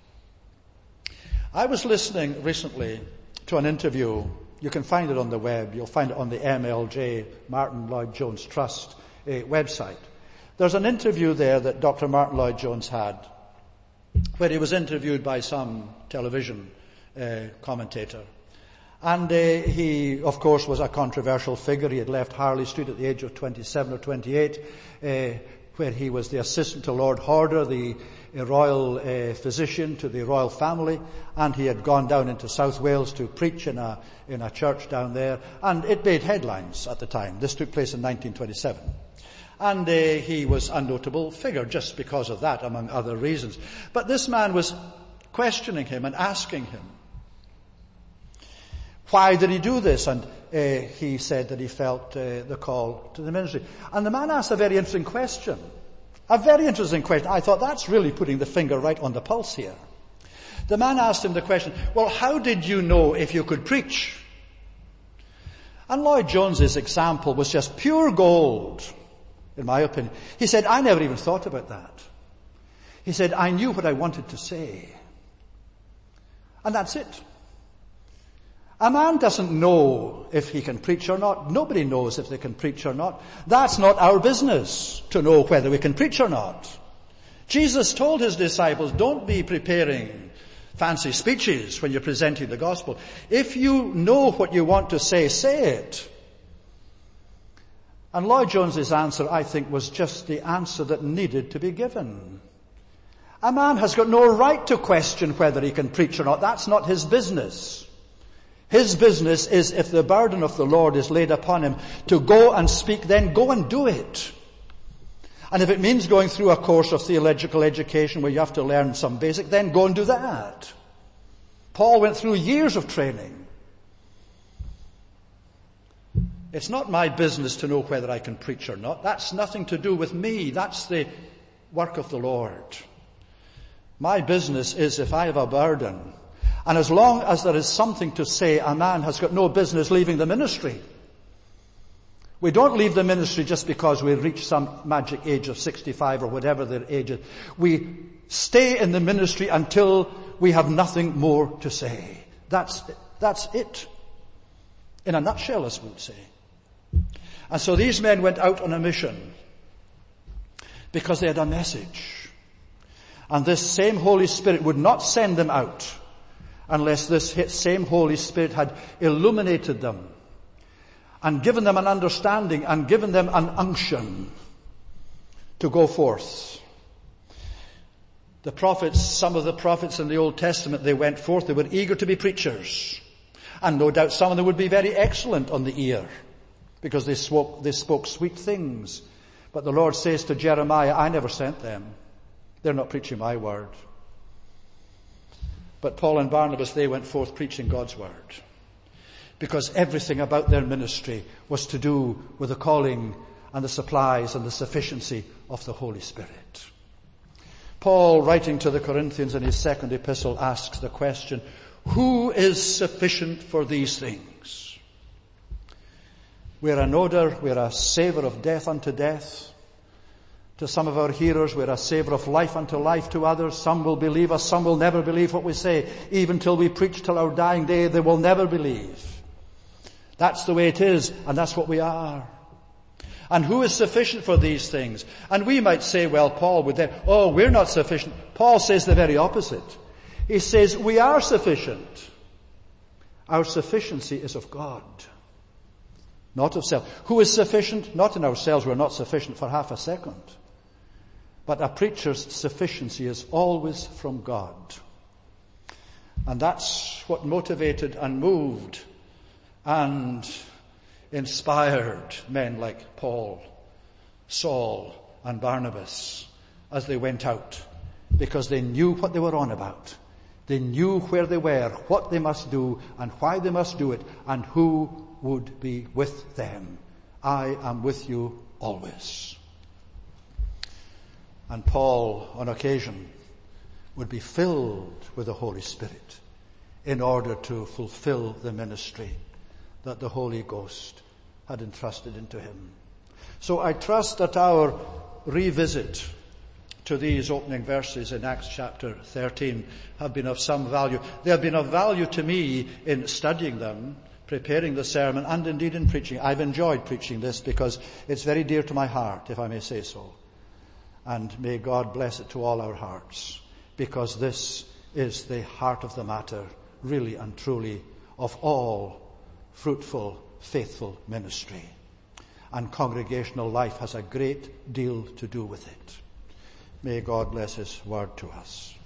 I was listening recently to an interview. You can find it on the web. You'll find it on the MLJ, Martin Lloyd Jones Trust website. There's an interview there that Dr. Martin Lloyd Jones had, where he was interviewed by some television commentator. And he, of course, was a controversial figure. He had left Harley Street at the age of 27 or 28, where he was the assistant to Lord Horder, the royal physician to the royal family, and he had gone down into South Wales to preach in a church down there, and it made headlines at the time. This took place in 1927. And he was a notable figure just because of that, among other reasons. But this man was questioning him and asking him, why did he do this? And he said that he felt the call to the ministry. And the man asked a very interesting question. A very interesting question. I thought that's really putting the finger right on the pulse here. The man asked him the question, well, how did you know if you could preach? And Lloyd Jones's example was just pure gold, in my opinion. He said, I never even thought about that. He said, I knew what I wanted to say. And that's it. A man doesn't know if he can preach or not. Nobody knows if they can preach or not. That's not our business to know whether we can preach or not. Jesus told his disciples, don't be preparing fancy speeches when you're presenting the gospel. If you know what you want to say it. And Lloyd Jones's answer, I think, was just the answer that needed to be given. A man has got no right to question whether he can preach or not. That's not his business. His business is, if the burden of the Lord is laid upon him to go and speak, then go and do it. And if it means going through a course of theological education where you have to learn some basic, then go and do that. Paul went through years of training. It's not my business to know whether I can preach or not. That's nothing to do with me. That's the work of the Lord. My business is, if I have a burden, and as long as there is something to say, a man has got no business leaving the ministry. We don't leave the ministry just because we reach some magic age of 65 or whatever their age is. We stay in the ministry until we have nothing more to say. That's it. In a nutshell, as we would say. And so these men went out on a mission because they had a message. And this same Holy Spirit would not send them out unless this same Holy Spirit had illuminated them and given them an understanding and given them an unction to go forth. The prophets, some of the prophets in the Old Testament, they went forth, they were eager to be preachers. And no doubt some of them would be very excellent on the ear because they spoke sweet things. But the Lord says to Jeremiah, I never sent them. They're not preaching my word. But Paul and Barnabas, they went forth preaching God's word. Because everything about their ministry was to do with the calling and the supplies and the sufficiency of the Holy Spirit. Paul, writing to the Corinthians in his second epistle, asks the question, who is sufficient for these things? We're an odor, we're a savour of death unto death. To some of our hearers, we're a savour of life unto life to others. Some will believe us, some will never believe what we say. Even till we preach till our dying day, they will never believe. That's the way it is, and that's what we are. And who is sufficient for these things? And we might say, well, Paul would then, we're not sufficient. Paul says the very opposite. He says, we are sufficient. Our sufficiency is of God, not of self. Who is sufficient? Not in ourselves, we're not sufficient for half a second. But a preacher's sufficiency is always from God. And that's what motivated and moved and inspired men like Paul, Saul, and Barnabas as they went out, because they knew what they were on about. They knew where they were, what they must do, and why they must do it, and who would be with them. I am with you always. And Paul, on occasion, would be filled with the Holy Spirit in order to fulfill the ministry that the Holy Ghost had entrusted into him. So I trust that our revisit to these opening verses in Acts chapter 13 have been of some value. They have been of value to me in studying them, preparing the sermon, and indeed in preaching. I've enjoyed preaching this because it's very dear to my heart, if I may say so. And may God bless it to all our hearts, because this is the heart of the matter, really and truly, of all fruitful, faithful ministry. And congregational life has a great deal to do with it. May God bless his word to us.